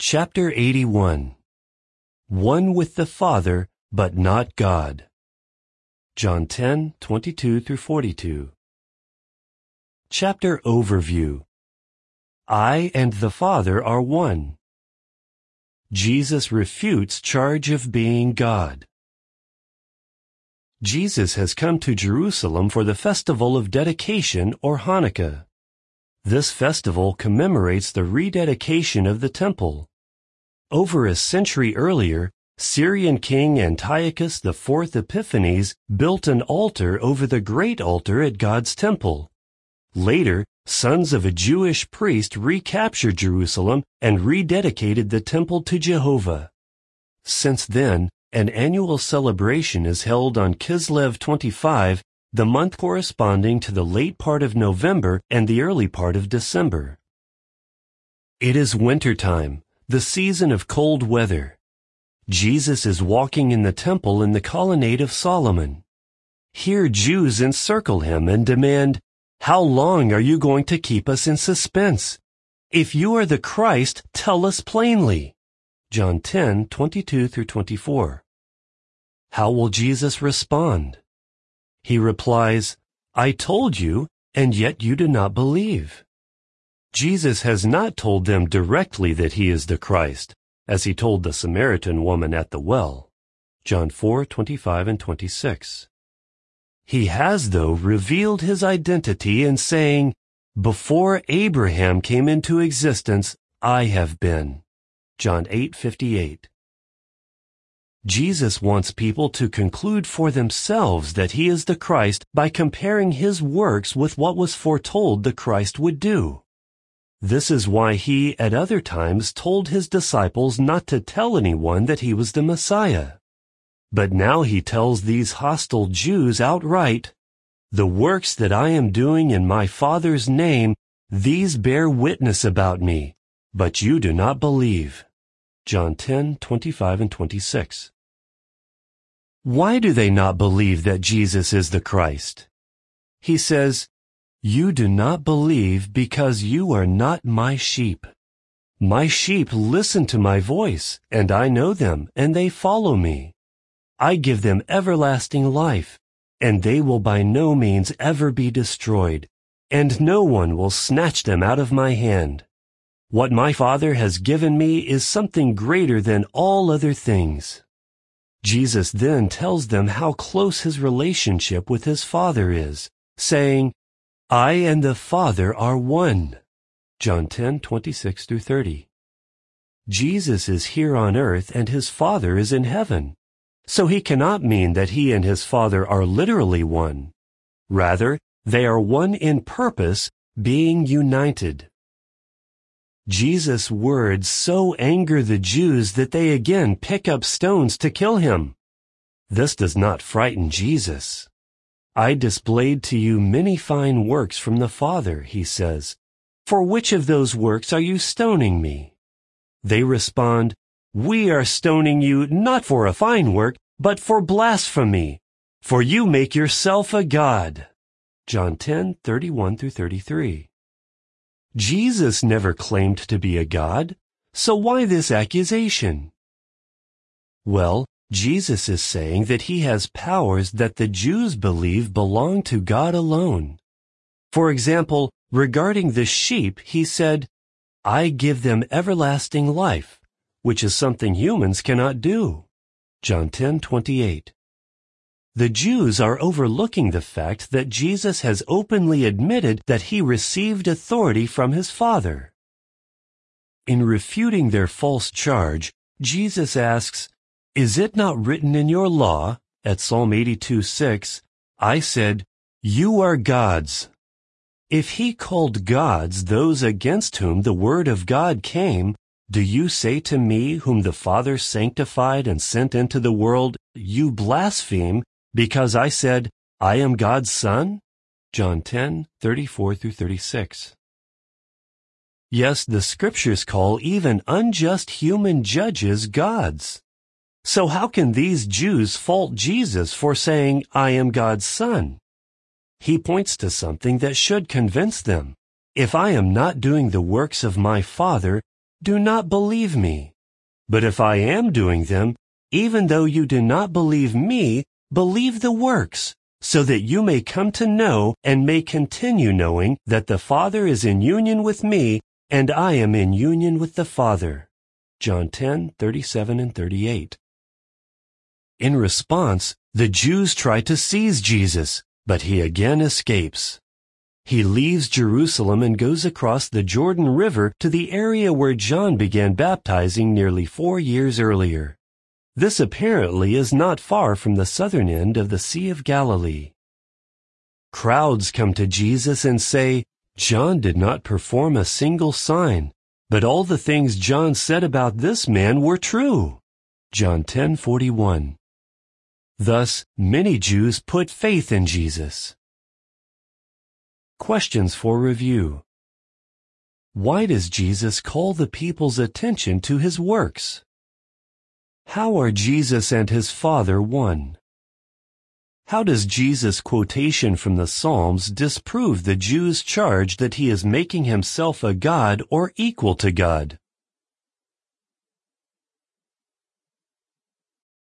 Chapter 81. One with the Father, but not God. John 10:22-42. Chapter Overview. I and the Father are one. Jesus refutes charge of being God. Jesus has come to Jerusalem for the festival of dedication, or Hanukkah. This festival commemorates the rededication of the temple. Over a century earlier, Syrian king Antiochus IV Epiphanes built an altar over the great altar at God's temple. Later, sons of a Jewish priest recaptured Jerusalem and rededicated the temple to Jehovah. Since then, an annual celebration is held on Kislev 25, the month corresponding to the late part of November and the early part of December. It is wintertime, the season of cold weather. Jesus is walking in the temple in the colonnade of Solomon. Here Jews encircle him and demand, "How long are you going to keep us in suspense? If you are the Christ, tell us plainly." John 10:22-24. How will Jesus respond? He replies, "I told you, and yet you do not believe." Jesus has not told them directly that he is the Christ, as he told the Samaritan woman at the well. John 4:25-26. He has, though, revealed his identity in saying, "Before Abraham came into existence, I have been." John 8:58. Jesus wants people to conclude for themselves that he is the Christ by comparing his works with what was foretold the Christ would do. This is why he, at other times, told his disciples not to tell anyone that he was the Messiah. But now he tells these hostile Jews outright, "The works that I am doing in my Father's name, these bear witness about me, but you do not believe." John 10:25-26. Why do they not believe that Jesus is the Christ? He says, "You do not believe because you are not my sheep. My sheep listen to my voice, and I know them, and they follow me. I give them everlasting life, and they will by no means ever be destroyed, and no one will snatch them out of my hand. What my Father has given me is something greater than all other things." Jesus then tells them how close his relationship with his Father is, saying, "I and the Father are one." John 10:26-30. Jesus is here on earth and his Father is in heaven, so he cannot mean that he and his Father are literally one. Rather, they are one in purpose, being united. Jesus' words so anger the Jews that they again pick up stones to kill him. This does not frighten Jesus. "I displayed to you many fine works from the Father," he says. "For which of those works are you stoning me?" They respond, "We are stoning you not for a fine work, but for blasphemy, for you make yourself a god." John 10:31-33. Jesus never claimed to be a god, so why this accusation? Well, Jesus is saying that he has powers that the Jews believe belong to God alone. For example, regarding the sheep, he said, "I give them everlasting life," which is something humans cannot do. John 10:28. The Jews are overlooking the fact that Jesus has openly admitted that he received authority from his Father. In refuting their false charge, Jesus asks, "Is it not written in your law," at Psalm 82:6, "I said, 'You are gods'?" If he called gods those against whom the word of God came, do you say to me, whom the Father sanctified and sent into the world, "You blaspheme," because I said, "I am God's Son"? John 10:34-36. Yes, the Scriptures call even unjust human judges gods. So how can these Jews fault Jesus for saying, "I am God's Son"? He points to something that should convince them. If I am not doing the works of my Father, do not believe me. But if I am doing them, even though you do not believe me, believe the works, so that you may come to know and may continue knowing that the Father is in union with me and I am in union with the Father. John 10:37 and 38. In response, the Jews try to seize Jesus, but he again escapes. He leaves Jerusalem and goes across the Jordan River to the area where John began baptizing nearly 4 years earlier. This apparently is not far from the southern end of the Sea of Galilee. Crowds come to Jesus and say, "John did not perform a single sign, but all the things John said about this man were true." John 10:41. Thus, many Jews put faith in Jesus. Questions for review. Why does Jesus call the people's attention to his works? How are Jesus and his Father one? How does Jesus' quotation from the Psalms disprove the Jews' charge that he is making himself a God or equal to God?